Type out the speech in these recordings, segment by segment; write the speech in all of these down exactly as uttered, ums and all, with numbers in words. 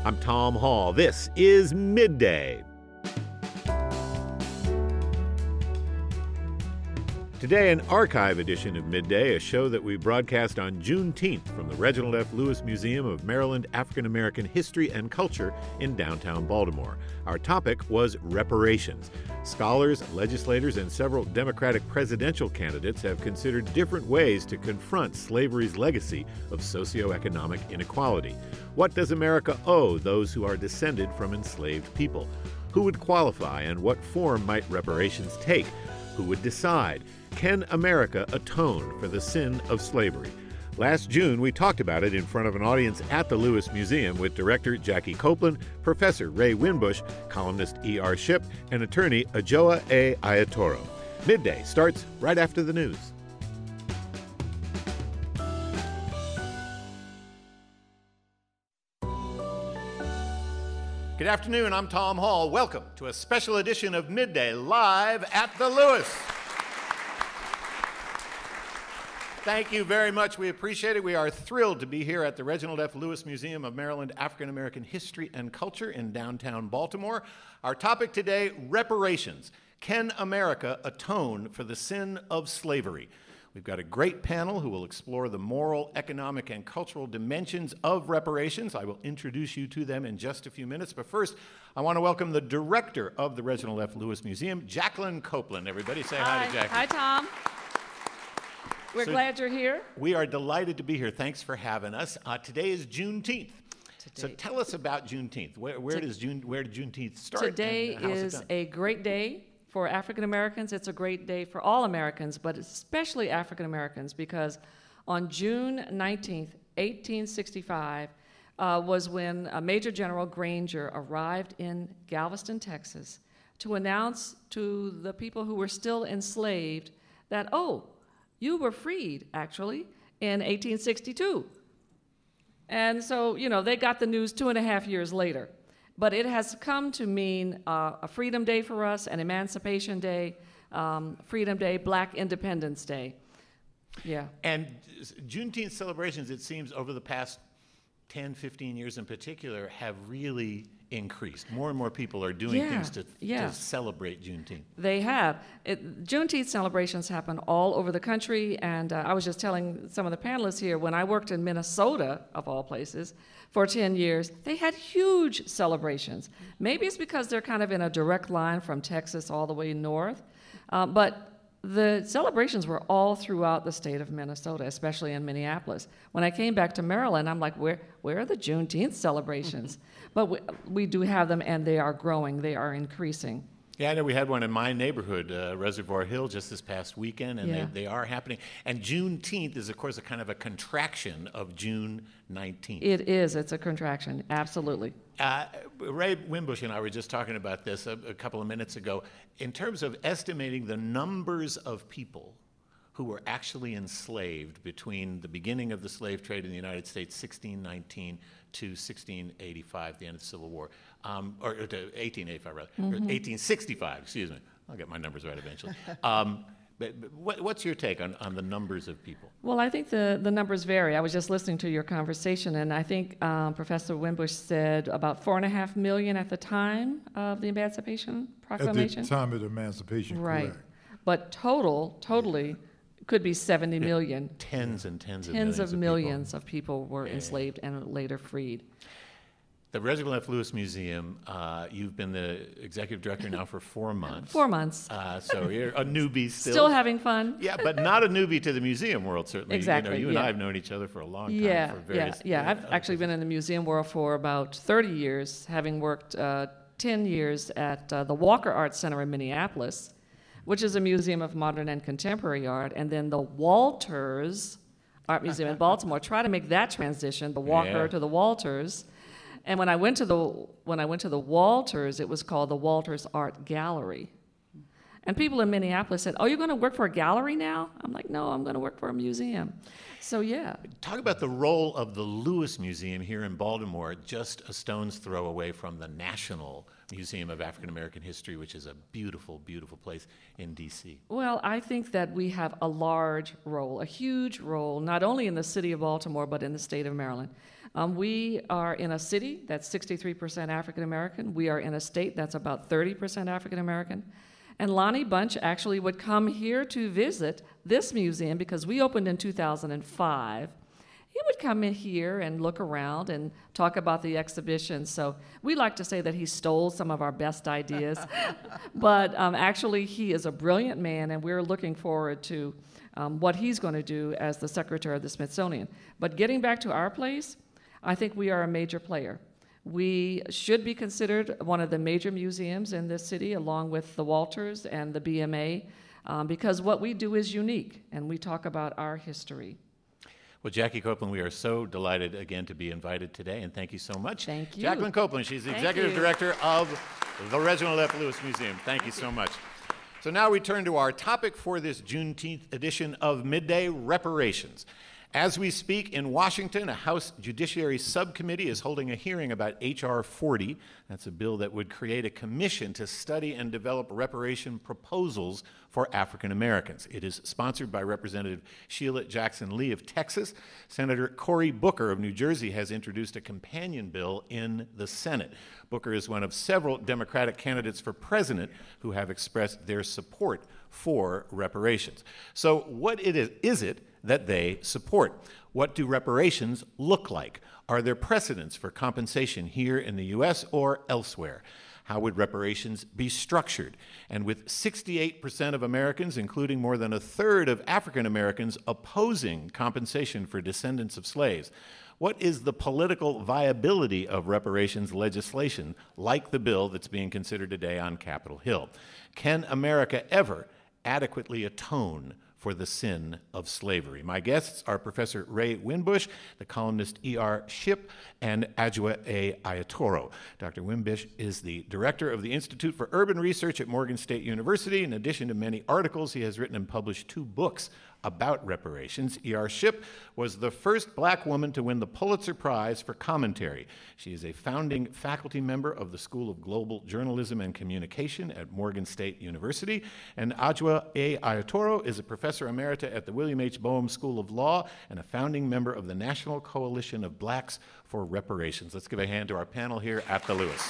I'm Tom Hall. This is Midday. Today, an archive edition of Midday, a show that we broadcast on Juneteenth from the Reginald F. Lewis Museum of Maryland African American History and Culture in downtown Baltimore. Our topic was reparations. Scholars, legislators, and several Democratic presidential candidates have considered different ways to confront slavery's legacy of socioeconomic inequality. What does America owe those who are descended from enslaved people? Who would qualify, and what form might reparations take? Who would decide? Can America atone for the sin of slavery? Last June, we talked about it in front of an audience at the Lewis Museum with director Jackie Copeland, Professor Ray Winbush, columnist E R Shipp, and attorney Ajoa A. Ayatoro. Midday starts right after the news. Good afternoon, I'm Tom Hall. Welcome to a special edition of Midday live at the Lewis. Thank you very much. We appreciate it. We are thrilled to be here at the Reginald F. Lewis Museum of Maryland African American History and Culture in downtown Baltimore. Our topic today, reparations. Can America atone for the sin of slavery? We've got a great panel who will explore the moral, economic, and cultural dimensions of reparations. I will introduce you to them in just a few minutes. But first, I want to welcome the director of the Reginald F. Lewis Museum, Jacqueline Copeland. Everybody say hi, hi to Jacqueline. Hi, Tom. We're so glad you're here. We are delighted to be here. Thanks for having us. Uh, today is Juneteenth. Today. So tell us about Juneteenth. Where, where, does June, where did Juneteenth start? Today and, and is a great day for African Americans. It's a great day for all Americans, but especially African Americans, because on June nineteenth, eighteen sixty-five, uh, was when uh, Major General Granger arrived in Galveston, Texas, to announce to the people who were still enslaved that, oh, you were freed, actually, in eighteen sixty-two. And so, you know, they got the news two and a half years later. But it has come to mean uh, a Freedom Day for us, an Emancipation Day, um, Freedom Day, Black Independence Day. Yeah. And Juneteenth celebrations, it seems, over the past ten, fifteen years in particular, have really increased. More and more people are doing yeah, things to, yeah. to celebrate Juneteenth. They have. It, Juneteenth celebrations happen all over the country, and uh, I was just telling some of the panelists here, when I worked in Minnesota, of all places, for ten years, they had huge celebrations. Maybe it's because they're kind of in a direct line from Texas all the way north, uh, but the celebrations were all throughout the state of Minnesota, especially in Minneapolis. When I came back to Maryland, I'm like, where, where are the Juneteenth celebrations? But we, we do have them, and they are growing. They are increasing. Yeah, I know we had one in my neighborhood, uh, Reservoir Hill, just this past weekend, and yeah. they, they are happening. And Juneteenth is, of course, a kind of a contraction of June nineteenth. It is. It's a contraction, absolutely. Uh, Ray Winbush and I were just talking about this a, a couple of minutes ago. In terms of estimating the numbers of people who were actually enslaved between the beginning of the slave trade in the United States, sixteen nineteen, to sixteen eighty-five, the end of the Civil War, um, or, or to eighteen eighty-five, rather, mm-hmm. or eighteen sixty-five, excuse me. I'll get my numbers right eventually. Um, But, but what, what's your take on, on the numbers of people? Well, I think the, the numbers vary. I was just listening to your conversation, and I think um, Professor Winbush said about four and a half million at the time of the Emancipation Proclamation. At the time of the Emancipation, right. correct. But total, totally, could be seventy yeah, million. Tens and tens of tens millions of of millions people. of people were yeah. enslaved and later freed. The Reginald F. Lewis Museum, uh, you've been the executive director now for four months. Four months. Uh, so you're a newbie still. Still having fun. Yeah, but not a newbie to the museum world, certainly. Exactly, You know, you yeah. and I have known each other for a long time. Yeah, for various, yeah, yeah. I've uh, actually been in the museum world for about thirty years, having worked uh, ten years at uh, the Walker Art Center in Minneapolis, which is a museum of modern and contemporary art, and then the Walters Art Museum in Baltimore. Try to make that transition, the Walker yeah. to the Walters. And when I went to the when I went to the Walters, it was called the Walters Art Gallery. And people in Minneapolis said, "Oh, you're going to work for a gallery now?" I'm like, "No, I'm going to work for a museum." So yeah. Talk about the role of the Lewis Museum here in Baltimore, just a stone's throw away from the National Museum of African American History, which is a beautiful, beautiful place in D C. Well, I think that we have a large role, a huge role, not only in the city of Baltimore, but in the state of Maryland. Um, we are in a city that's sixty-three percent African American. We are in a state that's about thirty percent African American. And Lonnie Bunch actually would come here to visit this museum because we opened in two thousand five. He would come in here and look around and talk about the exhibition. So we like to say that he stole some of our best ideas. But um, actually, he is a brilliant man, and we're looking forward to um, what he's going to do as the secretary of the Smithsonian. But getting back to our place, I think we are a major player. We should be considered one of the major museums in this city, along with the Walters and the B M A, um, because what we do is unique, and we talk about our history. Well, Jackie Copeland, we are so delighted again to be invited today, and thank you so much. Thank you. Jacqueline Copeland, she's the Thank executive you. director of the Reginald F. Lewis Museum. Thank, thank you so much. So now we turn to our topic for this Juneteenth edition of Midday, reparations. As we speak in Washington, a House Judiciary Subcommittee is holding a hearing about H R forty. That's a bill that would create a commission to study and develop reparation proposals for African Americans. It is sponsored by Representative Sheila Jackson Lee of Texas. Senator Cory Booker of New Jersey has introduced a companion bill in the Senate. Booker is one of several Democratic candidates for president who have expressed their support for reparations. So what it is, is it that they support? What do reparations look like? Are there precedents for compensation here in the U S or elsewhere? How would reparations be structured? And with sixty-eight percent of Americans, including more than a third of African Americans, opposing compensation for descendants of slaves, what is the political viability of reparations legislation like the bill that's being considered today on Capitol Hill? Can America ever adequately atone for the sin of slavery? My guests are Professor Ray Winbush, the columnist E R Shipp, and Adjoa A. Ayatoro. Doctor Winbush is the director of the Institute for Urban Research at Morgan State University. In addition to many articles, he has written and published two books about reparations. E R Shipp was the first black woman to win the Pulitzer Prize for commentary. She is a founding faculty member of the School of Global Journalism and Communication at Morgan State University. And Adjoa A. Ayatoro is a professor emerita at the William H. Boehm School of Law and a founding member of the National Coalition of Blacks for Reparations. Let's give a hand to our panel here at the Lewis.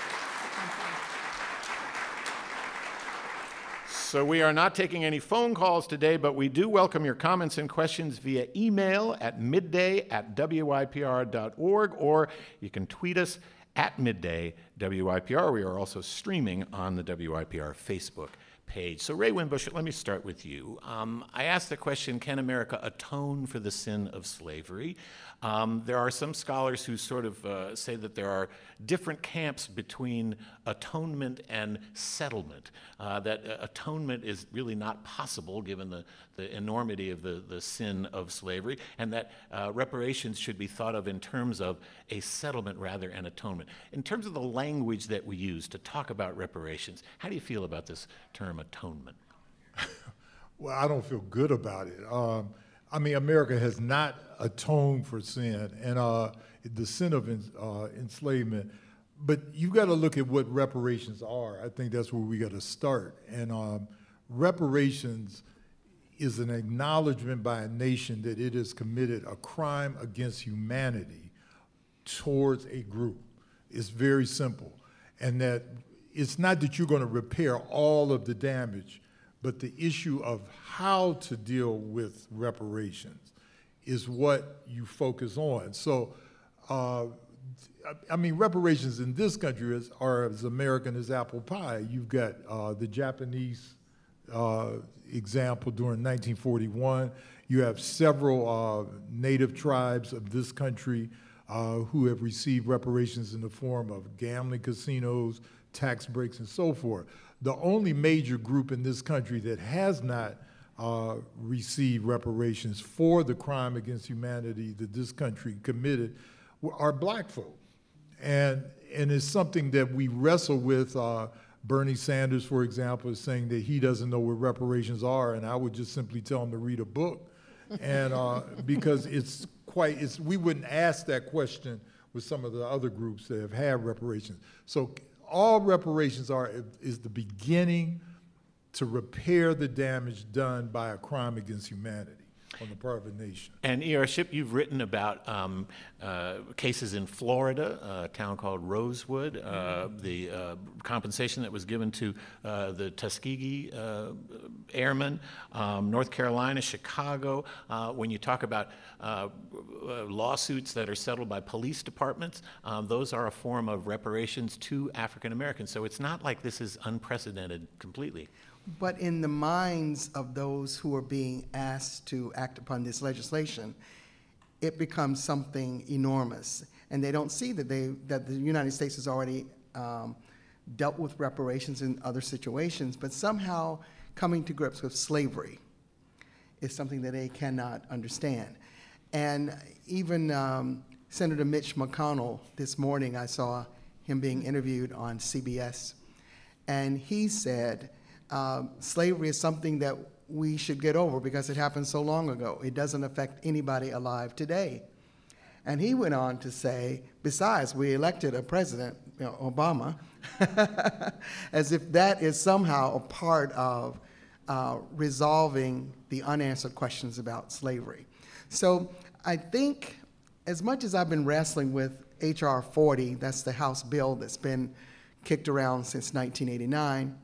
So we are not taking any phone calls today, but we do welcome your comments and questions via email at midday at W Y P R dot org, or you can tweet us at midday W Y P R. We are also streaming on the W Y P R Facebook page. So Ray Winbush, let me start with you. Um, I asked the question, can America atone for the sin of slavery? Um, there are some scholars who sort of uh, say that there are different camps between atonement and settlement, uh, that uh, atonement is really not possible given the, the enormity of the, the sin of slavery, and that uh, reparations should be thought of in terms of a settlement rather than atonement. In terms of the language that we use to talk about reparations, how do you feel about this term atonement? Well, I don't feel good about it. Um, I mean, America has not atoned for sin and uh, the sin of uh, enslavement, but you've got to look at what reparations are. I think that's where we got to start. And um, reparations is an acknowledgement by a nation that it has committed a crime against humanity towards a group. It's very simple. And that it's not that you're going to repair all of the damage, but the issue of how to deal with reparations is what you focus on. So, uh, I mean, reparations in this country is, are as American as apple pie. You've got uh, the Japanese uh, example during nineteen forty-one. You have several uh, native tribes of this country uh, who have received reparations in the form of gambling casinos, tax breaks, and so forth. The only major group in this country that has not uh, received reparations for the crime against humanity that this country committed are black folk. And, and it's something that we wrestle with. Uh, Bernie Sanders, for example, is saying that he doesn't know what reparations are, and I would just simply tell him to read a book. And uh, because it's quite, it's, we wouldn't ask that question with some of the other groups that have had reparations. So all reparations are is the beginning to repair the damage done by a crime against humanity. on the part of a nation. And E R. Shipp, you've written about um, uh, cases in Florida, a town called Rosewood, uh, the uh, compensation that was given to uh, the Tuskegee uh, airmen, um, North Carolina, Chicago. Uh, when you talk about uh, lawsuits that are settled by police departments, um, those are a form of reparations to African Americans. So it's not like this is unprecedented completely. But in the minds of those who are being asked to act upon this legislation, it becomes something enormous. And they don't see that, they, that the United States has already um, dealt with reparations in other situations, but somehow coming to grips with slavery is something that they cannot understand. And even um, Senator Mitch McConnell, this morning I saw him being interviewed on C B S, and he said, Uh, slavery is something that we should get over because it happened so long ago. It doesn't affect anybody alive today. And he went on to say, besides, we elected a president, you know, Obama, as if that is somehow a part of uh, resolving the unanswered questions about slavery. So I think as much as I've been wrestling with H R forty, that's the House bill that's been kicked around since nineteen eighty-nine,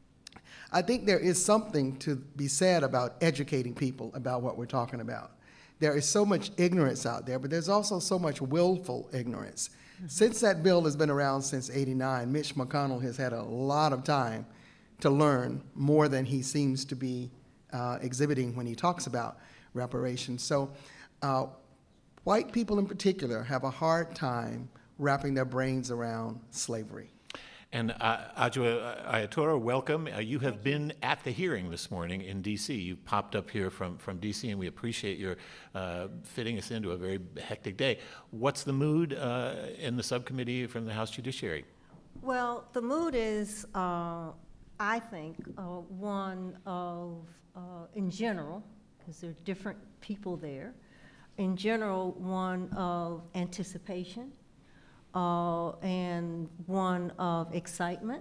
I think there is something to be said about educating people about what we're talking about. There is so much ignorance out there, but there's also so much willful ignorance. Mm-hmm. Since that bill has been around since eighty-nine, Mitch McConnell has had a lot of time to learn more than he seems to be uh, exhibiting when he talks about reparations. So uh, white people in particular have a hard time wrapping their brains around slavery. And uh, Adjoa Ayatora, welcome. Uh, you have been at the hearing this morning in D C. You popped up here from, from D C, and we appreciate your uh, fitting us into a very hectic day. What's the mood uh, in the subcommittee from the House Judiciary? Well, the mood is, uh, I think, uh, one of, uh, in general, because there are different people there, in general, one of anticipation. Uh, and one of excitement.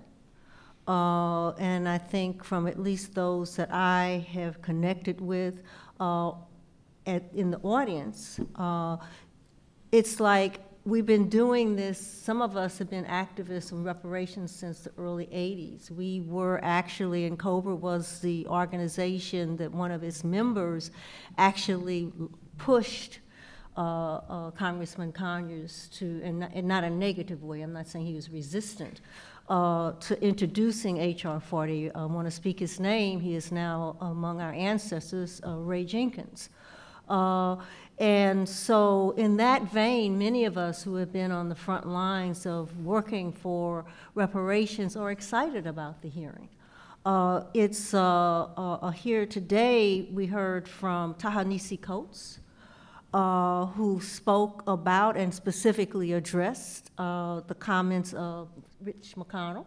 Uh, and I think from at least those that I have connected with uh, at, in the audience, uh, it's like we've been doing this, some of us have been activists in reparations since the early eighties. We were actually, and COBRA was the organization that one of its members actually pushed Uh, uh, Congressman Conyers to, and not, and not a negative way, I'm not saying he was resistant, uh, to introducing H R forty. I want to speak his name. He is now among our ancestors, uh, Ray Jenkins. Uh, and so in that vein, many of us who have been on the front lines of working for reparations are excited about the hearing. Uh, it's uh, uh, here today, we heard from Ta-Nehisi Coates, Uh, who spoke about and specifically addressed uh, the comments of Rich McConnell,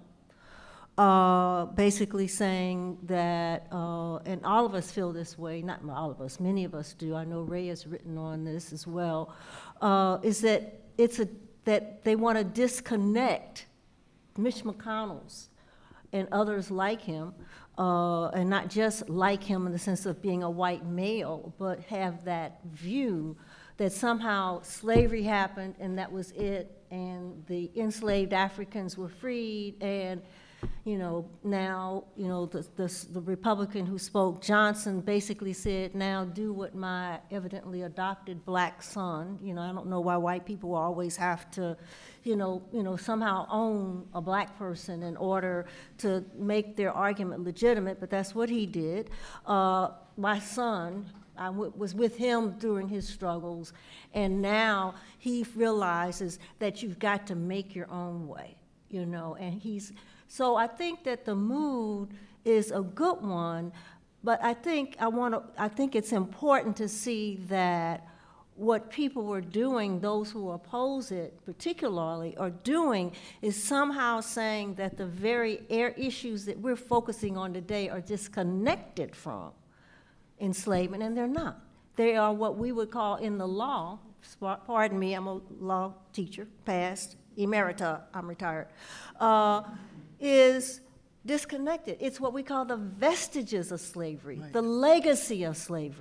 uh, basically saying that, uh, and all of us feel this way, not all of us, many of us do, I know Ray has written on this as well, uh, is that it's a, that they want to disconnect Mitch McConnell's and others like him, uh, and not just like him in the sense of being a white male, but have that view that somehow slavery happened and that was it, and the enslaved Africans were freed, and you know, now, you know, the, the, the Republican who spoke, Johnson, basically said, now do what my evidently adopted black son, you know, I don't know why white people always have to, you know, you know, somehow own a black person in order to make their argument legitimate, but that's what he did. Uh, my son, I w was with him during his struggles, and now he realizes that you've got to make your own way, you know, and he's, so I think that the mood is a good one, but I think I want to, I think it's important to see that what people were doing, those who oppose it particularly, are doing is somehow saying that the very air issues that we're focusing on today are disconnected from enslavement, and they're not. They are what we would call in the law, pardon me, I'm a law teacher, past, emerita, I'm retired, uh, is disconnected. It's what we call the vestiges of slavery, right. The legacy of slavery.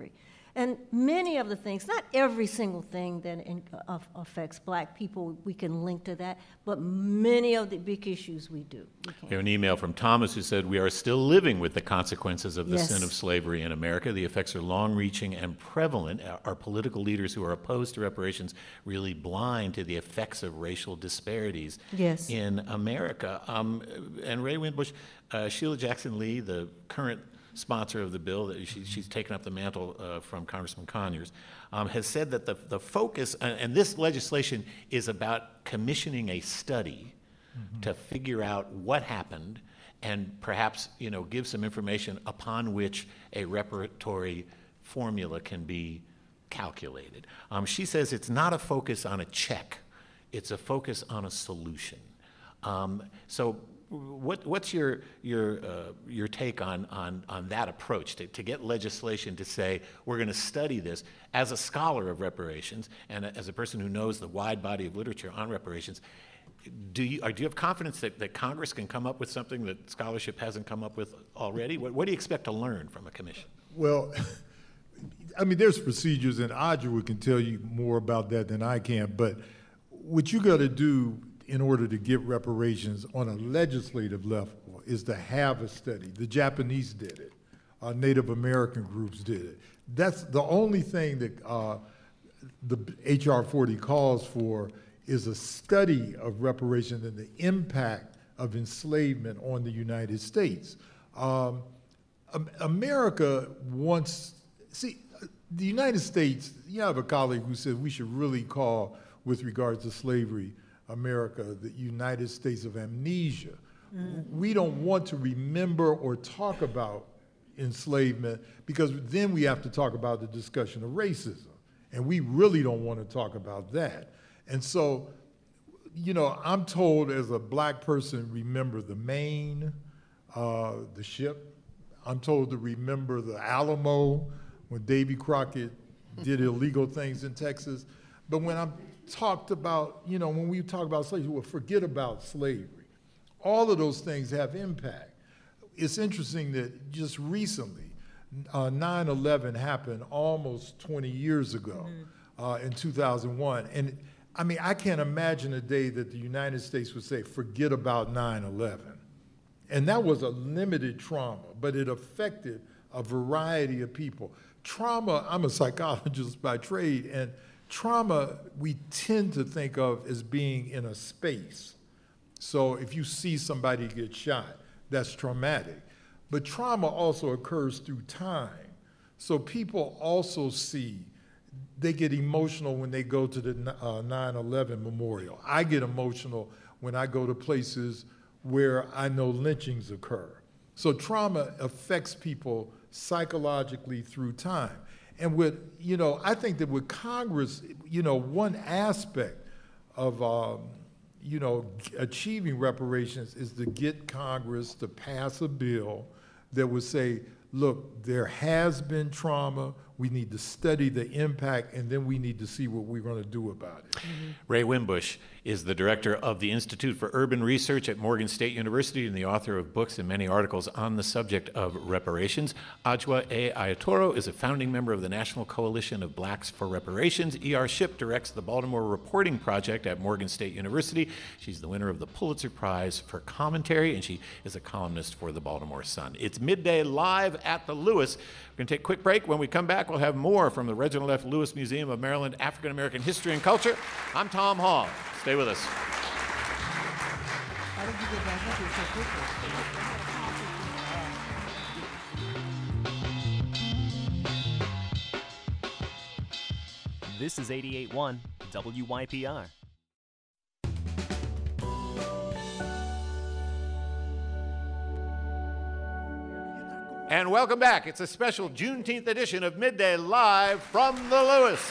And many of the things, not every single thing that in, uh, affects black people, we can link to that, but many of the big issues we do. We We have an email from Thomas who said, we are still living with the consequences of the Yes. sin of slavery in America. The effects are long-reaching and prevalent. Are political leaders who are opposed to reparations really blind to the effects of racial disparities Yes. in America? Um, and Ray Winbush, uh, Sheila Jackson Lee, the current sponsor of the bill, that she, she's taken up the mantle uh, from Congressman Conyers, um, has said that the, the focus, uh, and this legislation is about commissioning a study mm-hmm. to figure out what happened and perhaps, you know, give some information upon which a reparatory formula can be calculated. Um, she says it's not a focus on a check, it's a focus on a solution. Um, so What, what's your your uh, your take on on on that approach to, to get legislation to say we're going to study this as a scholar of reparations and as a person who knows the wide body of literature on reparations? Do you or do you have confidence that, that Congress can come up with something that scholarship hasn't come up with already? What, what do you expect to learn from a commission? Well, I mean, there's procedures, and Audra can tell you more about that than I can. But what you got to do in order to get reparations on a legislative level is to have a study. The Japanese did it. Uh, Native American groups did it. That's the only thing that uh, the H R forty calls for is a study of reparations and the impact of enslavement on the United States. Um, America wants, see, the United States, you have a colleague who says we should really call, with regards to slavery, America, the United States of amnesia. Mm. We don't want to remember or talk about enslavement because then we have to talk about the discussion of racism. And we really don't want to talk about that. And so, you know, I'm told as a black person, remember the Maine, uh, the ship. I'm told to remember the Alamo when Davy Crockett did illegal things in Texas. But when I'm talked about, you know, when we talk about slavery, we'll forget about slavery. All of those things have impact. It's interesting that just recently, uh, nine eleven happened almost twenty years ago, mm-hmm. uh, in two thousand one. And I mean, I can't imagine a day that the United States would say, forget about nine eleven. And that was a limited trauma, but it affected a variety of people. Trauma, I'm a psychologist by trade, and trauma we tend to think of as being in a space. So if you see somebody get shot, that's traumatic. But trauma also occurs through time. So people also see, they get emotional when they go to the uh, nine eleven memorial. I get emotional when I go to places where I know lynchings occur. So trauma affects people psychologically through time. And with, you know, I think that with Congress, you know, one aspect of, um, you know, achieving reparations is to get Congress to pass a bill that would say, look, there has been trauma, we need to study the impact, and then we need to see what we're going to do about it. Mm-hmm. Ray Winbush is the director of the Institute for Urban Research at Morgan State University and the author of books and many articles on the subject of reparations. Adjoa A. Ayatoro is a founding member of the National Coalition of Blacks for Reparations. E R Shipp directs the Baltimore Reporting Project at Morgan State University. She's the winner of the Pulitzer Prize for Commentary, and she is a columnist for the Baltimore Sun. It's Midday Live at the Lewis. We're going to take a quick break. When we come back, we'll have more from the Reginald F. Lewis Museum of Maryland African American History and Culture. I'm Tom Hall. Stay with us. How did you get back up here so quickly? This is eighty-eight point one W Y P R. And welcome back. It's a special Juneteenth edition of Midday Live from the Lewis.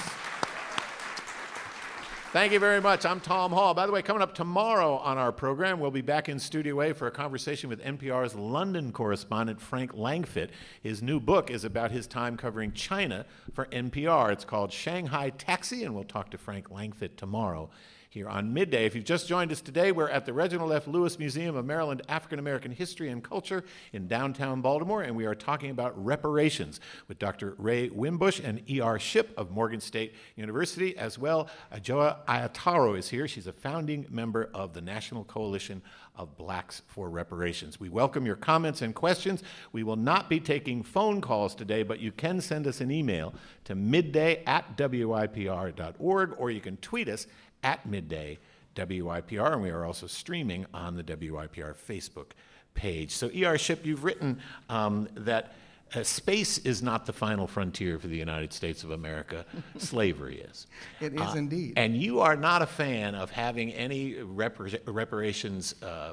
Thank you very much. I'm Tom Hall. By the way, coming up tomorrow on our program, we'll be back in Studio A for a conversation with N P R's London correspondent, Frank Langfitt. His new book is about his time covering China for N P R. It's called Shanghai Taxi, and we'll talk to Frank Langfitt tomorrow here here on Midday. If you've just joined us today, we're at the Reginald F. Lewis Museum of Maryland African American History and Culture in downtown Baltimore, and we are talking about reparations with Doctor Ray Wimbush and E R Shipp of Morgan State University, as well. Adjoa Ayataro is here. She's a founding member of the National Coalition of Blacks for Reparations. We welcome your comments and questions. We will not be taking phone calls today, but you can send us an email to midday at W I P R dot org, or you can tweet us at midday W I P R, and we are also streaming on the W I P R Facebook page. So E R Shipp, you've written um, that Uh, space is not the final frontier for the United States of America. Slavery is. It is Uh, indeed. And you are not a fan of having any repar- reparations uh,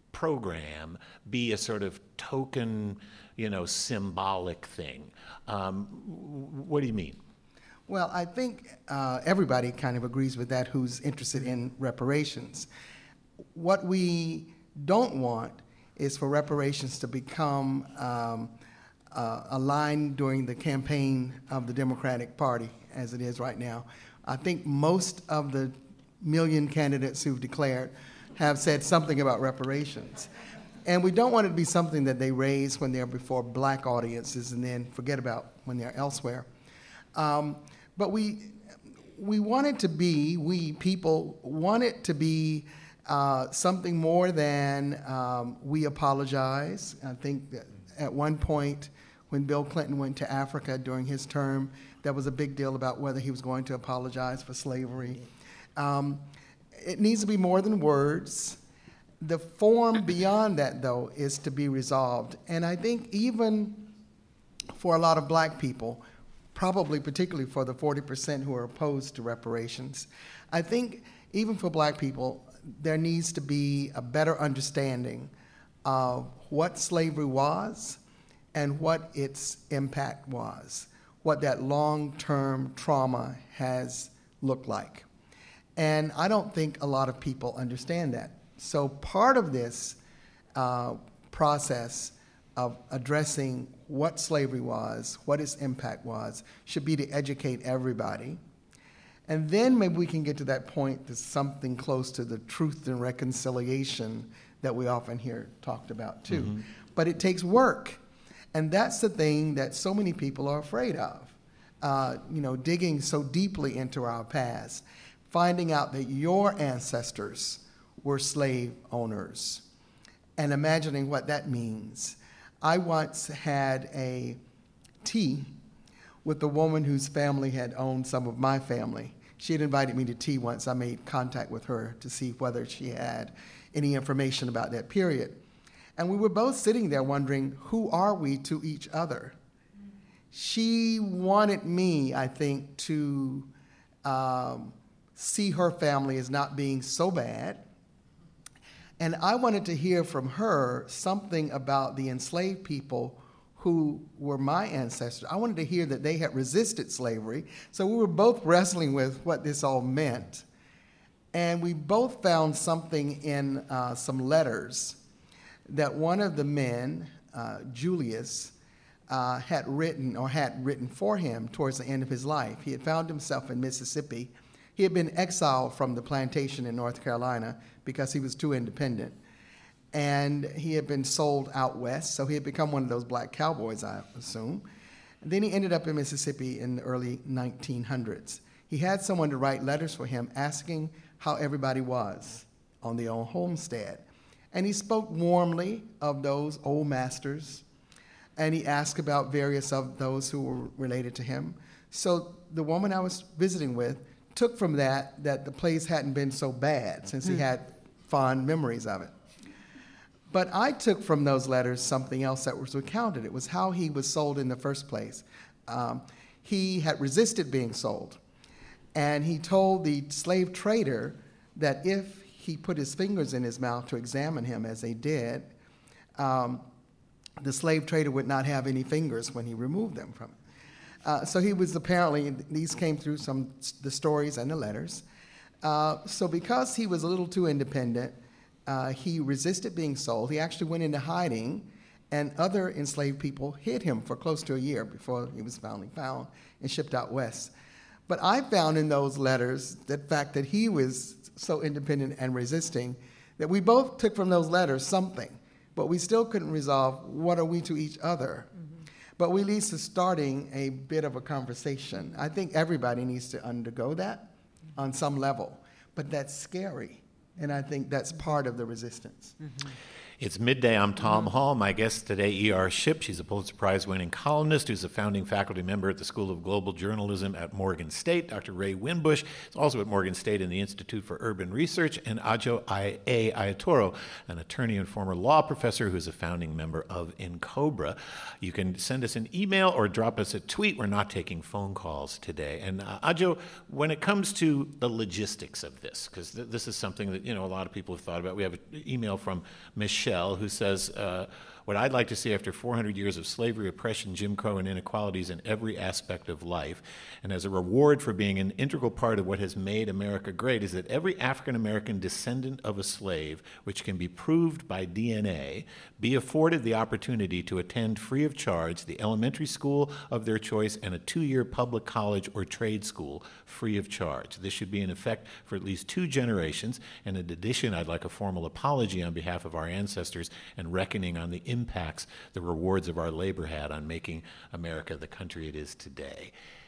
program be a sort of token, you know, symbolic thing. Um, what do you mean? Well, I think uh, everybody kind of agrees with that who's interested in reparations. What we don't want is for reparations to become um, uh, a line during the campaign of the Democratic Party, as it is right now. I think most of the million candidates who've declared have said something about reparations. And we don't want it to be something that they raise when they're before black audiences and then forget about when they're elsewhere. Um, but we, we want it to be, we people want it to be uh, something more than um, we apologize. I think that at one point when Bill Clinton went to Africa during his term, there was a big deal about whether he was going to apologize for slavery. Um, it needs to be more than words. The form beyond that, though, is to be resolved. And I think even for a lot of black people, probably particularly for the forty percent who are opposed to reparations, I think even for black people, there needs to be a better understanding of what slavery was and what its impact was, what that long-term trauma has looked like. And I don't think a lot of people understand that. So part of this uh, process of addressing what slavery was, what its impact was, should be to educate everybody. And then maybe we can get to that point to something close to the truth and reconciliation that we often hear talked about too. Mm-hmm. But it takes work. And that's the thing that so many people are afraid of. Uh, you know, digging so deeply into our past, finding out that your ancestors were slave owners, and imagining what that means. I once had a tea with a woman whose family had owned some of my family. She had invited me to tea once. I made contact with her to see whether she had any information about that period. And we were both sitting there wondering, who are we to each other? She wanted me, I think, to um, see her family as not being so bad. And I wanted to hear from her something about the enslaved people who were my ancestors. I wanted to hear that they had resisted slavery. So we were both wrestling with what this all meant. And we both found something in uh, some letters that one of the men, uh, Julius, uh, had written or had written for him towards the end of his life. He had found himself in Mississippi. He had been exiled from the plantation in North Carolina because he was too independent. And he had been sold out west, so he had become one of those black cowboys, I assume. And then he ended up in Mississippi in the early nineteen hundreds. He had someone to write letters for him asking how everybody was on the old homestead. And he spoke warmly of those old masters, and he asked about various of those who were related to him. So the woman I was visiting with took from that that the place hadn't been so bad, since he had fond memories of it. But I took from those letters something else that was recounted. It was how he was sold in the first place. Um, he had resisted being sold, and he told the slave trader that if he put his fingers in his mouth to examine him, as they did, um, the slave trader would not have any fingers when he removed them from him. Uh, so he was apparently, these came through some the stories and the letters. Uh, so because he was a little too independent, uh, he resisted being sold. He actually went into hiding, and other enslaved people hid him for close to a year before he was finally found and shipped out west. But I found in those letters the fact that he was so independent and resisting that we both took from those letters something, but we still couldn't resolve what are we to each other. Mm-hmm. But we lead to starting a bit of a conversation. I think everybody needs to undergo that on some level, but that's scary, and I think that's part of the resistance. Mm-hmm. It's Midday. I'm Tom mm-hmm. Hall. My guest today, E R Shipp. She's a Pulitzer Prize-winning columnist who's a founding faculty member at the School of Global Journalism at Morgan State. Doctor Ray Winbush is also at Morgan State in the Institute for Urban Research. And Ajo A. Ayatoro, an attorney and former law professor who's a founding member of INCOBRA. You can send us an email or drop us a tweet. We're not taking phone calls today. And uh, Ajo, when it comes to the logistics of this, because th- this is something that, you know, a lot of people have thought about. We have an email from Michelle, who says, uh, what I'd like to see after four hundred years of slavery, oppression, Jim Crow, and inequalities in every aspect of life, and as a reward for being an integral part of what has made America great, is that every African-American descendant of a slave, which can be proved by D N A, be afforded the opportunity to attend free of charge the elementary school of their choice and a two-year public college or trade school free of charge. This should be in effect for at least two generations, and in addition, I'd like a formal apology on behalf of our ancestors and reckoning on the impacts the rewards of our labor had on making America the country it is today.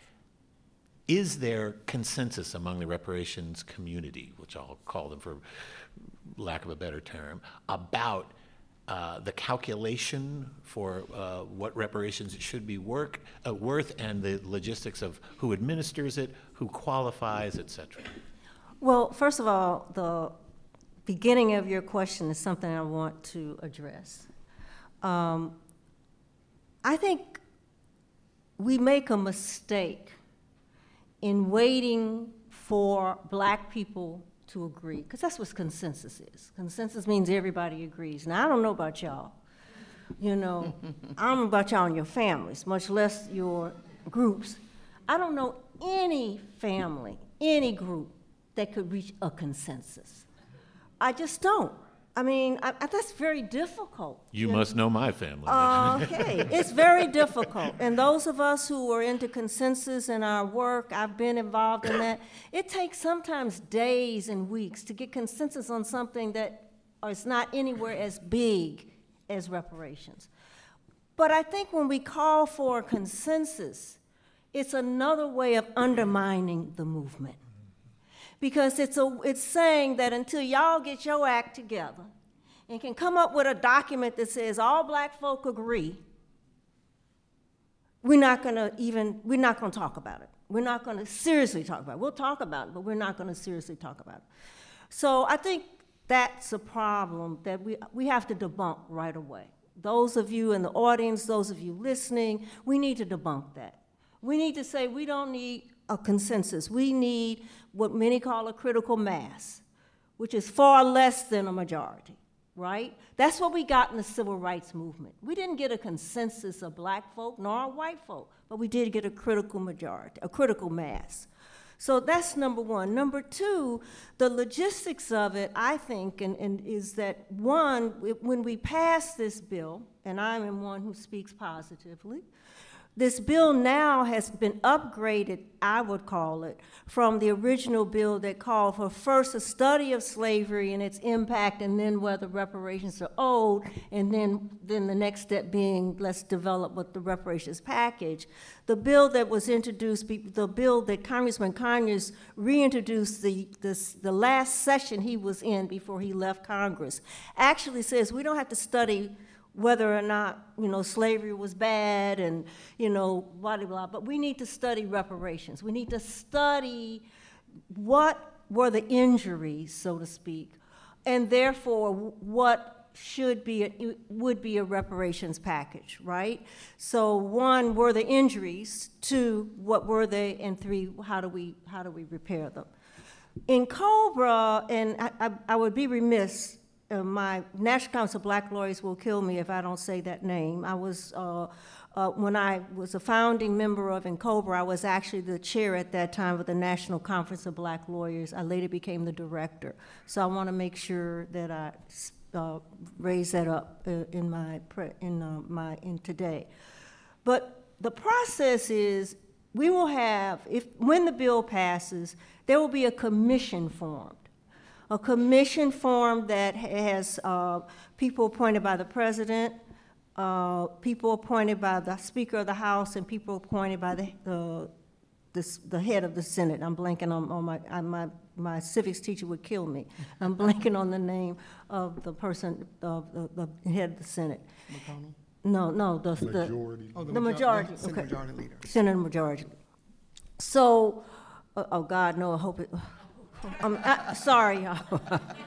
Is there consensus among the reparations community, which I'll call them for lack of a better term, about uh, the calculation for uh, what reparations should be work, uh, worth and the logistics of who administers it, who qualifies, et cetera? Well, first of all, the beginning of your question is something I want to address. Um, I think we make a mistake in waiting for black people to agree, because that's what consensus is. Consensus means everybody agrees. Now, I don't know about y'all. You know, I don't know about y'all and your families, much less your groups. I don't know any family, any group that could reach a consensus. I just don't. I mean, I, I, that's very difficult. You, you must know, know my family. Uh, okay, it's very difficult. And those of us who are into consensus in our work, I've been involved in that, it takes sometimes days and weeks to get consensus on something that is not anywhere as big as reparations. But I think when we call for consensus, it's another way of undermining the movement. Because it's, a, it's saying that until y'all get your act together and can come up with a document that says all black folk agree, we're not gonna even, we're not gonna talk about it. We're not gonna seriously talk about it. We'll talk about it, but we're not gonna seriously talk about it. So I think that's a problem that we, we have to debunk right away. Those of you in the audience, those of you listening, we need to debunk that. We need to say we don't need a consensus. We need what many call a critical mass, which is far less than a majority, right? That's what we got in the civil rights movement. We didn't get a consensus of black folk nor white folk, but we did get a critical majority, a critical mass. So that's number one. Number two, the logistics of it, I think, and, and is that one, when we pass this bill, and I am one who speaks positively, this bill now has been upgraded, I would call it, from the original bill that called for first a study of slavery and its impact, and then whether reparations are owed, and then, then the next step being, let's develop what the reparations package. The bill that was introduced, the bill that Congressman Conyers reintroduced the, this, the last session he was in before he left Congress, actually says we don't have to study whether or not, you know, slavery was bad and, you know, blah, blah, blah, but we need to study reparations. We need to study what were the injuries, so to speak, and therefore what should be, a, would be a reparations package, right? So one, were the injuries? Two, what were they? And three, how do we, how do we repair them? In COBRA, and I, I, I would be remiss, Uh, my National Council of Black Lawyers will kill me if I don't say that name. I was, uh, uh, when I was a founding member of INCOBRA, I was actually the chair at that time of the National Conference of Black Lawyers. I later became the director. So I want to make sure that I uh, raise that up uh, in my, pre in uh, my, in today. But the process is, we will have, if, when the bill passes, there will be a commission formed. A commission formed that has uh, people appointed by the president, uh, people appointed by the Speaker of the House, and people appointed by the, uh, the, the head of the Senate. I'm blanking on, on my, on my, my civics teacher would kill me. I'm blanking on the name of the person, of the, the head of the Senate. McConnell? No, no, the, the, Majority. Oh, the majority, Senate okay. Majority Leader. Senate majority. So, uh, oh God, no, I hope it, I'm, I, sorry, y'all.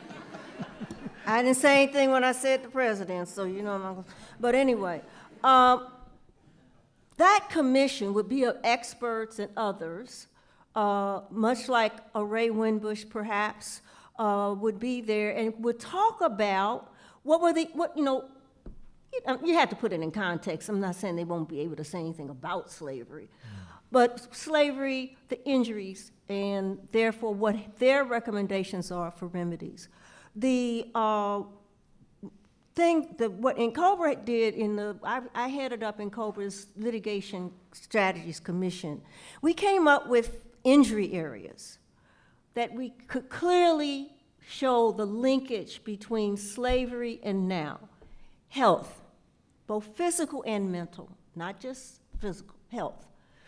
I didn't say anything when I said the president, so you know I'm not gonna, but anyway, um, that commission would be of experts and others, uh, much like a Ray Winbush perhaps, uh, would be there and would talk about what were the, what, you know, you, know, you have to put it in context. I'm not saying they won't be able to say anything about slavery, but slavery, the injuries, and therefore what their recommendations are for remedies. The uh, thing that what Cobra did in the, I, I headed up in Cobra's Litigation Strategies Commission. We came up with injury areas that we could clearly show the linkage between slavery and now. Health, both physical and mental, not just physical, health.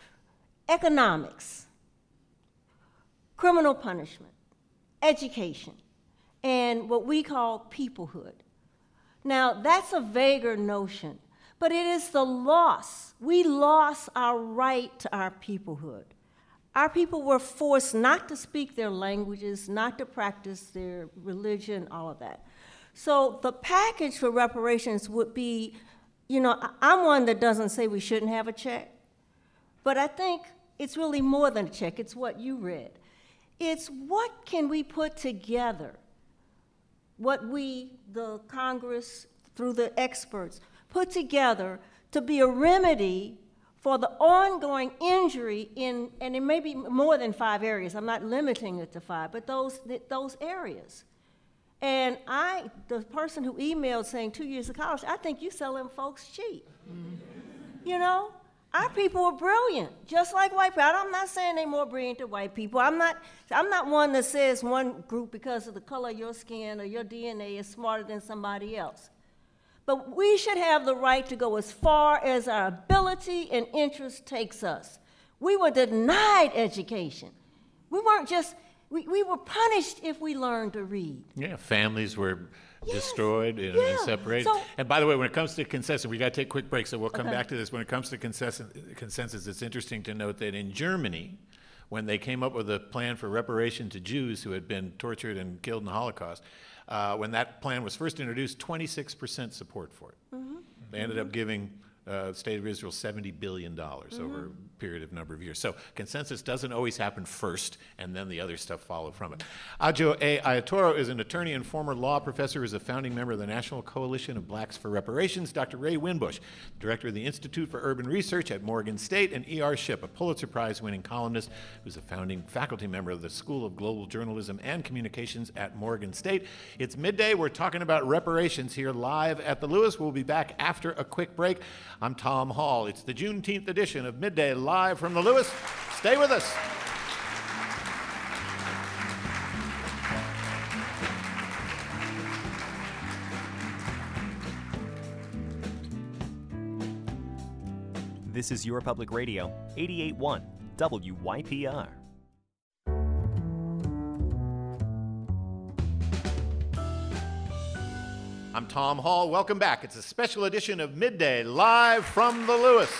Economics, criminal punishment, education, and what we call peoplehood. Now, that's a vaguer notion, but it is the loss. We lost our right to our peoplehood. Our people were forced not to speak their languages, not to practice their religion, all of that. So the package for reparations would be, you know, I'm one that doesn't say we shouldn't have a check, but I think it's really more than a check. It's what you read. It's what can we put together, what we, the Congress, through the experts, put together to be a remedy for the ongoing injury in, and it may be more than five areas. I'm not limiting it to five, but those, those areas. And I, the person who emailed saying two years of college, I think you selling folks cheap. Mm-hmm. You know? Our people are brilliant, just like white people. I'm not saying they're more brilliant than white people. I'm not, I'm not one that says one group because of the color of your skin or your D N A is smarter than somebody else. But we should have the right to go as far as our ability and interest takes us. We were denied education. We weren't just, we, we were punished if we learned to read. Yeah, families were Yes. destroyed and, Yeah. and separated. So- and by the way, when it comes to consensus, we got to take a quick break, so we'll come Okay. back to this. When it comes to consensus, consensus, it's interesting to note that in Germany, when they came up with a plan for reparation to Jews who had been tortured and killed in the Holocaust, uh, when that plan was first introduced, twenty-six percent support for it. Mm-hmm. They ended up giving uh, the State of Israel seventy billion dollars mm-hmm. over a period of number of years. So consensus doesn't always happen first, and then the other stuff follow from it. Ajo A. Ayatoro is an attorney and former law professor, is a founding member of the National Coalition of Blacks for Reparations. Doctor Ray Winbush, director of the Institute for Urban Research at Morgan State, and E R Shipp, a Pulitzer Prize-winning columnist who's a founding faculty member of the School of Global Journalism and Communications at Morgan State. It's midday. We're talking about reparations here live at the Lewis. We'll be back after a quick break. I'm Tom Hall. It's the Juneteenth edition of Midday Live from the Lewis. Stay with us. This is Your Public Radio, eighty-eight point one W Y P R. I'm Tom Hall. Welcome back. It's a special edition of Midday Live from the Lewis.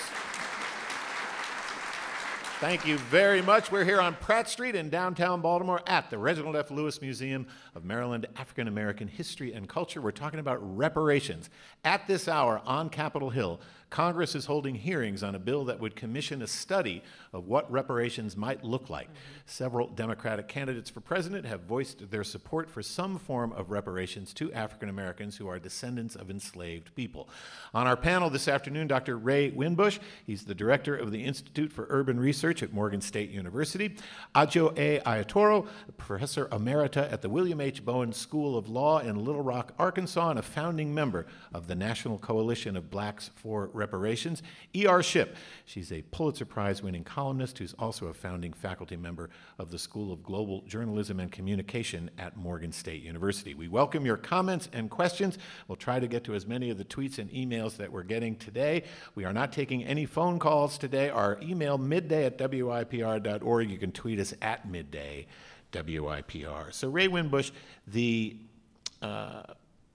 Thank you very much. We're here on Pratt Street in downtown Baltimore at the Reginald F. Lewis Museum of Maryland African American History and Culture. We're talking about reparations. At this hour on Capitol Hill, Congress is holding hearings on a bill that would commission a study of what reparations might look like. Mm-hmm. Several Democratic candidates for president have voiced their support for some form of reparations to African Americans who are descendants of enslaved people. On our panel this afternoon, Doctor Ray Winbush. He's the director of the Institute for Urban Research Research at Morgan State University. Ajo A. Ayatoro, Professor Emerita at the William H. Bowen School of Law in Little Rock, Arkansas, and a founding member of the National Coalition of Blacks for Reparations. E R. Shipp, she's a Pulitzer Prize-winning columnist who's also a founding faculty member of the School of Global Journalism and Communication at Morgan State University. We welcome your comments and questions. We'll try to get to as many of the tweets and emails that we're getting today. We are not taking any phone calls today. Our email, midday at W I P R dot org. You can tweet us at midday W I P R. So Ray Winbush, the uh,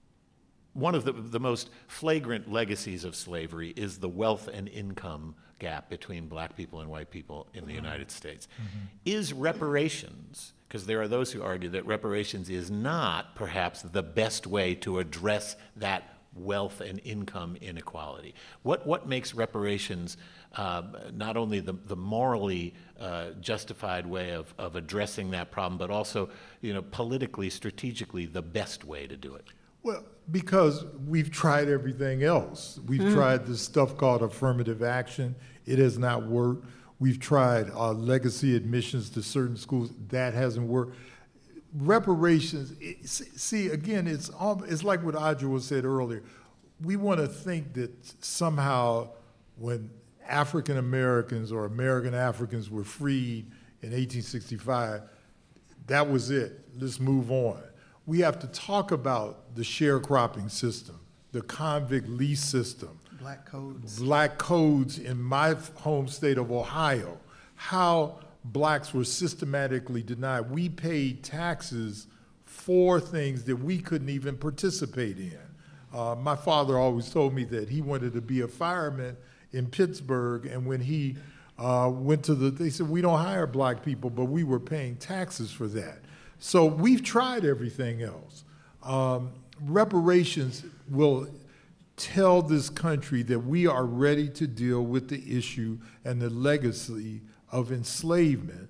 one of the, the most flagrant legacies of slavery is the wealth and income gap between black people and white people in the United States. Mm-hmm. Is reparations, because there are those who argue that reparations is not perhaps the best way to address that wealth and income inequality. What what makes reparations uh, not only the, the morally uh, justified way of, of addressing that problem, but also, you know, politically, strategically, the best way to do it? Well, because we've tried everything else. We've mm. tried this stuff called affirmative action. It has not worked. We've tried uh, legacy admissions to certain schools. That hasn't worked. Reparations, it, see, again, it's all, it's like what Audra said earlier. We want to think that somehow when African Americans or American Africans were freed in eighteen sixty-five, that was it. Let's move on. We have to talk about the sharecropping system, the convict lease system, black codes, black codes in my home state of Ohio, how blacks were systematically denied. We paid taxes for things that we couldn't even participate in. Uh, my father always told me that he wanted to be a fireman in Pittsburgh, and when he uh, went to the, they said, we don't hire black people, but we were paying taxes for that. So we've tried everything else. Um, reparations will tell this country that we are ready to deal with the issue and the legacy of enslavement,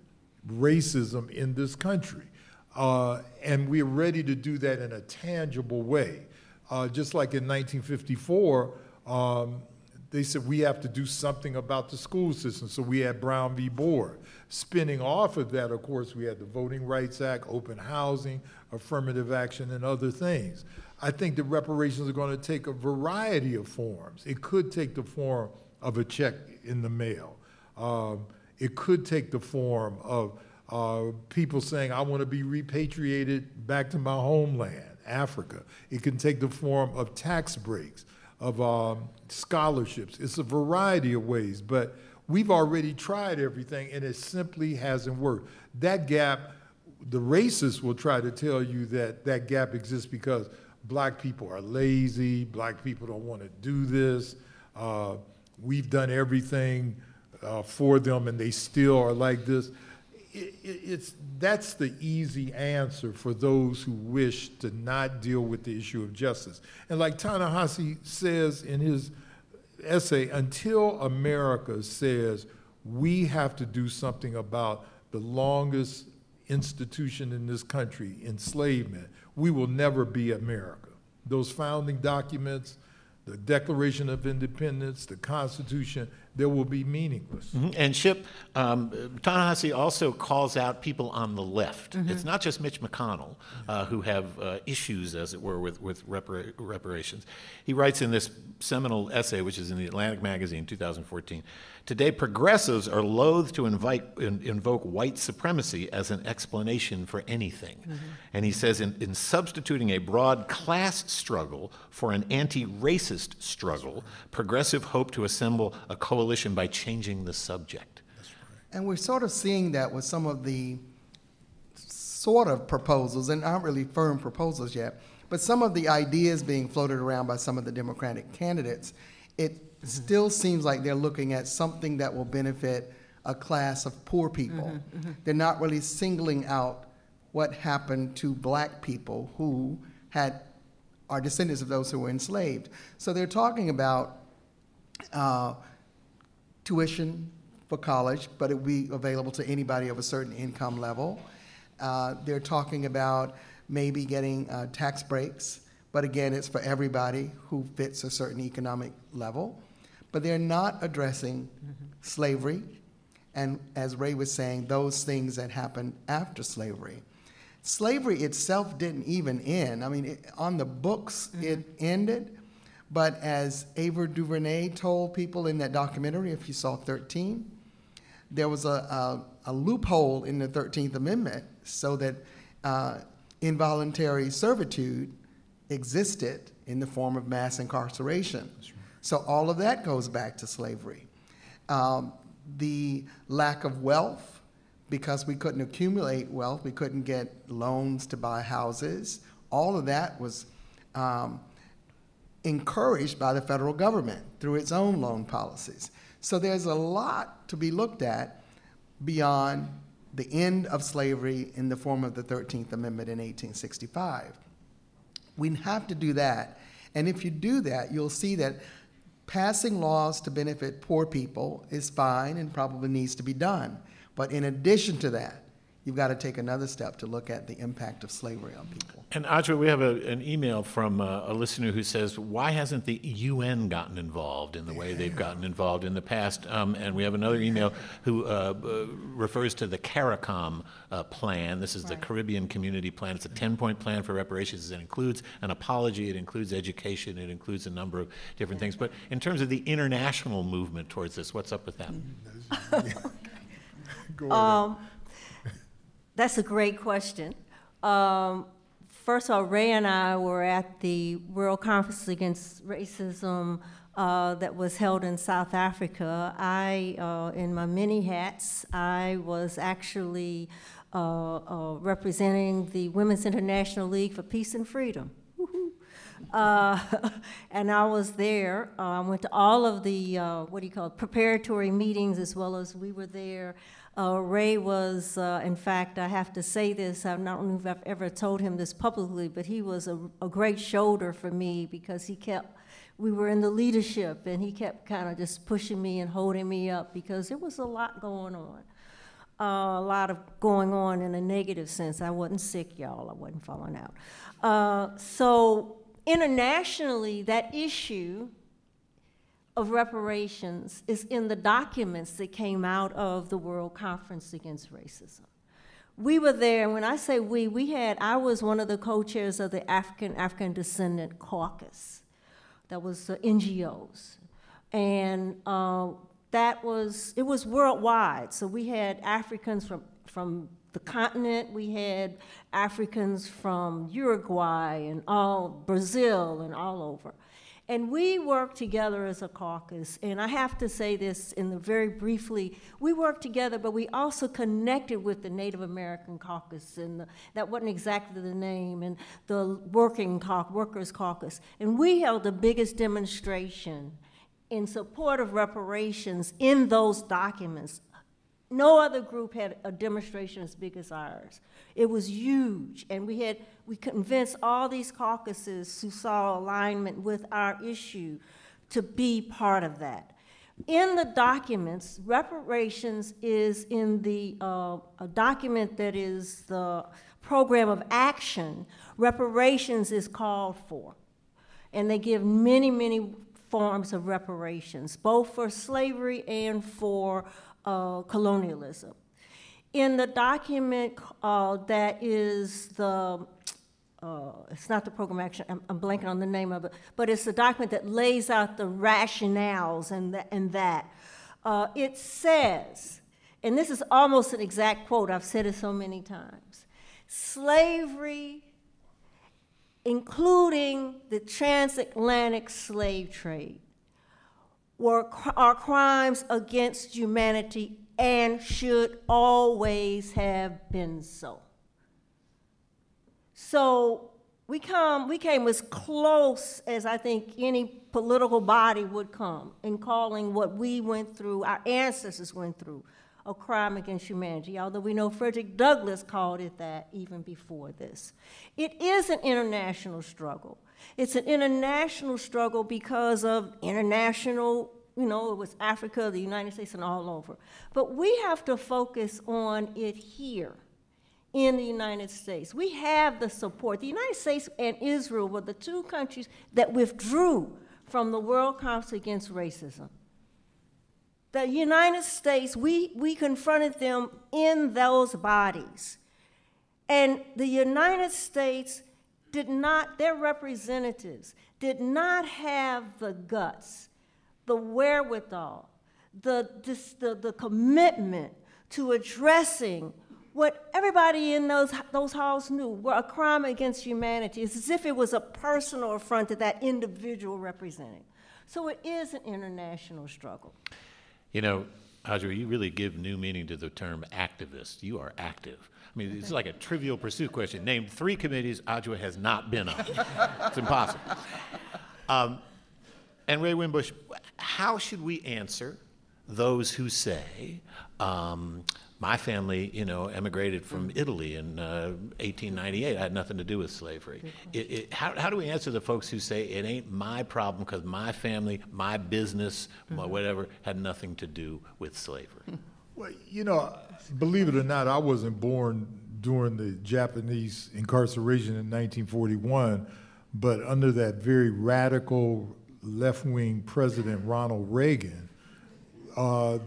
racism in this country. Uh, and we're ready to do that in a tangible way. Uh, just like in nineteen fifty-four, um, they said we have to do something about the school system, so we had Brown v. Board. Spinning off of that, of course, we had the Voting Rights Act, open housing, affirmative action, and other things. I think the reparations are going to take a variety of forms. It could take the form of a check in the mail. Um, It could take the form of uh, people saying, I want to be repatriated back to my homeland, Africa. It can take the form of tax breaks, of um, scholarships. It's a variety of ways, but we've already tried everything, and it simply hasn't worked. That gap, the racists will try to tell you that that gap exists because black people are lazy, black people don't want to do this, uh, we've done everything Uh, for them, and they still are like this. It, it, it's that's the easy answer for those who wish to not deal with the issue of justice. And like Ta-Nehisi says in his essay, until America says we have to do something about the longest institution in this country, enslavement, we will never be America. Those founding documents, the Declaration of Independence, the Constitution, there will be meaningless. Mm-hmm. And Shipp, um, Ta-Nehisi also calls out people on the left. Mm-hmm. It's not just Mitch McConnell uh, who have uh, issues, as it were, with, with repara- reparations. He writes in this seminal essay, which is in the Atlantic Magazine, two thousand fourteen, today progressives are loath to invite, in, invoke white supremacy as an explanation for anything. Mm-hmm. And he says, in, in substituting a broad class struggle for an anti-racist struggle, progressive hope to assemble a coalition by changing the subject. That's right. And we're sort of seeing that with some of the sort of proposals, and aren't really firm proposals yet, but some of the ideas being floated around by some of the Democratic candidates, it mm-hmm. still seems like they're looking at something that will benefit a class of poor people. Mm-hmm, mm-hmm. They're not really singling out what happened to black people who had are descendants of those who were enslaved. So they're talking about uh, tuition for college, but it will be available to anybody of a certain income level. Uh, they're talking about maybe getting uh, tax breaks, but again, it's for everybody who fits a certain economic level. But they're not addressing mm-hmm. slavery, and, as Ray was saying, those things that happened after slavery. Slavery itself didn't even end. I mean, it, on the books, mm-hmm. it ended, but as Ava DuVernay told people in that documentary, if you saw thirteen, there was a, a, a loophole in the thirteenth Amendment so that uh, involuntary servitude existed in the form of mass incarceration. Right. So all of that goes back to slavery. Um, the lack of wealth, because we couldn't accumulate wealth, we couldn't get loans to buy houses, all of that was um, encouraged by the federal government through its own loan policies. So there's a lot to be looked at beyond the end of slavery in the form of the thirteenth Amendment in eighteen sixty-five. We have to do that. And if you do that, you'll see that passing laws to benefit poor people is fine and probably needs to be done. But in addition to that, you've got to take another step to look at the impact of slavery on people. And Audra, we have a, an email from uh, a listener who says, why hasn't the U N gotten involved in the way they've gotten involved in the past? Um, and we have another email who uh, uh, refers to the CARICOM uh, plan. This is the right. Caribbean Community Plan. It's a ten-point plan for reparations. It includes an apology, it includes education, it includes a number of different things. But in terms of the international movement towards this, what's up with that? Go um, That's a great question. Um, first of all, Ray and I were at the World Conference Against Racism uh, that was held in South Africa. I, uh, in my many hats, I was actually uh, uh, representing the Women's International League for Peace and Freedom. Uh, and I was there. I uh, went to all of the, uh, what do you call it, preparatory meetings, as well as we were there. Uh, Ray was, uh, in fact, I have to say this, I don't know if I've ever told him this publicly, but he was a, a great shoulder for me because he kept, we were in the leadership, and he kept kind of just pushing me and holding me up because there was a lot going on. Uh, a lot of going on in a negative sense. I wasn't sick, y'all. I wasn't falling out. Uh, so internationally, that issue of reparations is in the documents that came out of the World Conference Against Racism. We were there, and when I say we, we had, I was one of the co-chairs of the African, African Descendant Caucus. That was uh, N G Os. And uh, that was, it was worldwide. So we had Africans from, from the continent, we had Africans from Uruguay and all, Brazil and all over. And we worked together as a caucus, and I have to say this in the very briefly, we worked together, but we also connected with the Native American Caucus, and the, that wasn't exactly the name, and the Working Caucus, Workers Caucus. And we held the biggest demonstration in support of reparations in those documents. No other group had a demonstration as big as ours. It was huge, and we had, we convinced all these caucuses who saw alignment with our issue to be part of that. In the documents, reparations is in the, uh, a document that is the program of action. Reparations is called for, and they give many, many forms of reparations, both for slavery and for Uh, colonialism. In the document uh, that is the, uh, it's not the program action, I'm, I'm blanking on the name of it, but it's the document that lays out the rationales and, the, and that. Uh, it says, and this is almost an exact quote, I've said it so many times, slavery, including the transatlantic slave trade, Were, are crimes against humanity and should always have been so. So we come, we came as close as I think any political body would come in calling what we went through, our ancestors went through, a crime against humanity, although we know Frederick Douglass called it that even before this. It is an international struggle. It's an international struggle because of international, you know, it was Africa, the United States, and all over. But we have to focus on it here in the United States. We have the support. The United States and Israel were the two countries that withdrew from the World Conference Against Racism. The United States, we, we confronted them in those bodies. And the United States did not, their representatives did not have the guts, the wherewithal, the, this, the, the commitment to addressing what everybody in those, those halls knew were a crime against humanity. It's as if it was a personal affront that that individual represented. So it is an international struggle. You know, Audrey, you really give new meaning to the term activist. You are active. I mean, it's like a Trivial Pursuit question. Name three committees Audrey has not been on. It's impossible. Um, and Ray Winbush, how should we answer those who say, um, my family, you know, emigrated from Italy in uh, eighteen ninety-eight. I had nothing to do with slavery. It, it, how, how do we answer the folks who say it ain't my problem because my family, my business, mm-hmm. my whatever, had nothing to do with slavery? Well, you know, believe it or not, I wasn't born during the Japanese incarceration in nineteen forty-one, but under that very radical left-wing president, Ronald Reagan, uh,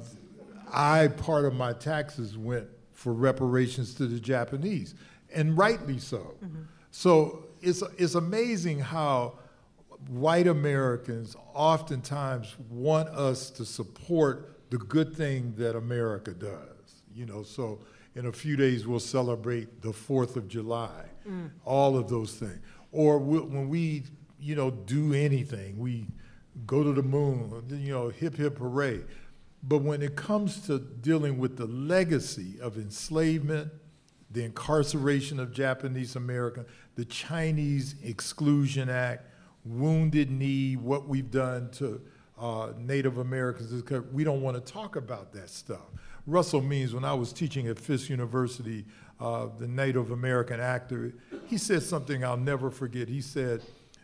I, part of my taxes went for reparations to the Japanese, and rightly so. Mm-hmm. So it's, it's amazing how white Americans oftentimes want us to support the good thing that America does. You know, so in a few days we'll celebrate the fourth of July, mm. all of those things. Or we'll, when we, you know, do anything, we go to the moon, you know, hip, hip, hooray. But when it comes to dealing with the legacy of enslavement, the incarceration of Japanese Americans, the Chinese Exclusion Act, Wounded Knee, what we've done to uh, Native Americans, we don't want to talk about that stuff. Russell Means, when I was teaching at Fisk University, uh, the Native American actor, he said something I'll never forget. He said,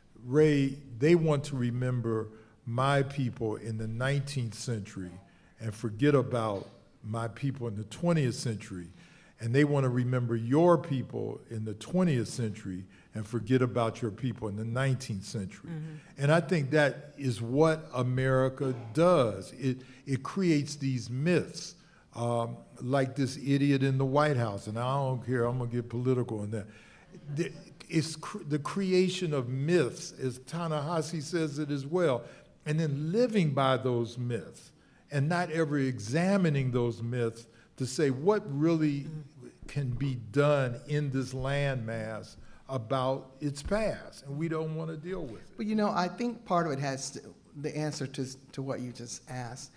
Ray, they want to remember my people in the nineteenth century and forget about my people in the twentieth century. And they want to remember your people in the twentieth century and forget about your people in the nineteenth century. Mm-hmm. And I think that is what America does. It, it creates these myths, um, like this idiot in the White House, and I don't care, I'm gonna get political on that. The, it's cr the creation of myths, as Ta-Nehisi says it as well, and then living by those myths, and not ever examining those myths to say what really can be done in this landmass about its past, and we don't want to deal with it. But you know, I think part of it has to, the answer to, to what you just asked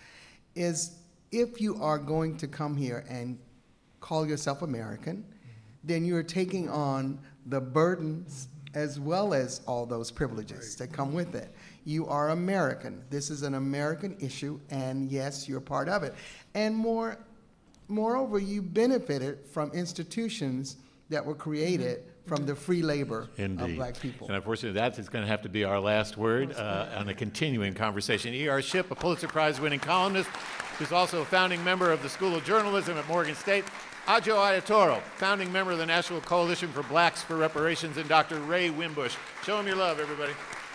is if you are going to come here and call yourself American, mm-hmm. then you're taking on the burdens as well as all those privileges right. that come with it. You are American. This is an American issue, and yes, you're part of it. And more, moreover, you benefited from institutions that were created from the free labor Indeed. of black people. And unfortunately, that is going to have to be our last word uh, on a continuing conversation. E R Shipp, a Pulitzer Prize-winning columnist, who's also a founding member of the School of Journalism at Morgan State. Ajo Ayatoro, founding member of the National Coalition for Blacks for Reparations, and Doctor Ray Winbush. Show him your love, everybody.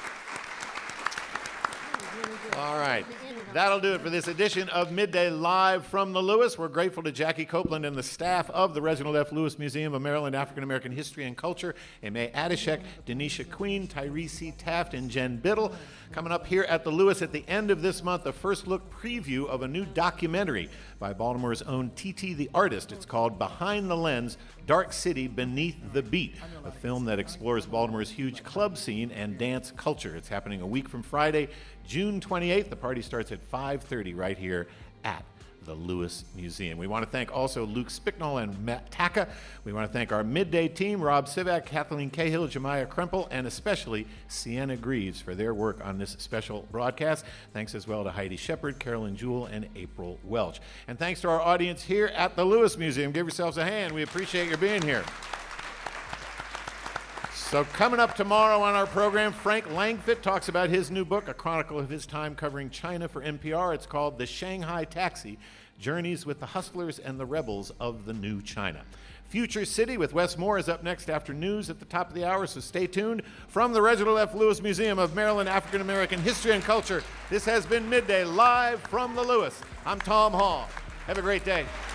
All right. That'll do it for this edition of Midday Live from the Lewis. We're grateful to Jackie Copeland and the staff of the Reginald F. Lewis Museum of Maryland African American History and Culture, Aimee Adeshek, Denisha Queen, Tyrese Taft, and Jen Biddle. Coming up here at the Lewis at the end of this month, a first look preview of a new documentary by Baltimore's own T T the Artist. It's called Behind the Lens, Dark City Beneath the Beat, a film that explores Baltimore's huge club scene and dance culture. It's happening a week from Friday, June twenty-eighth. The party starts at five thirty right here at the Lewis Museum. We want to thank also Luke Spicknall and Matt Taka. We want to thank our midday team, Rob Sivak, Kathleen Cahill, Jemiah Krempel, and especially Sienna Greaves for their work on this special broadcast. Thanks as well to Heidi Shepard, Carolyn Jewell, and April Welch. And thanks to our audience here at the Lewis Museum. Give yourselves a hand. We appreciate your being here. So coming up tomorrow on our program, Frank Langfitt talks about his new book, a chronicle of his time covering China for N P R. It's called The Shanghai Taxi, Journeys with the Hustlers and the Rebels of the New China. Future City with Wes Moore is up next after news at the top of the hour, so stay tuned. From the Reginald F. Lewis Museum of Maryland African American History and Culture, this has been Midday live from the Lewis. I'm Tom Hall. Have a great day.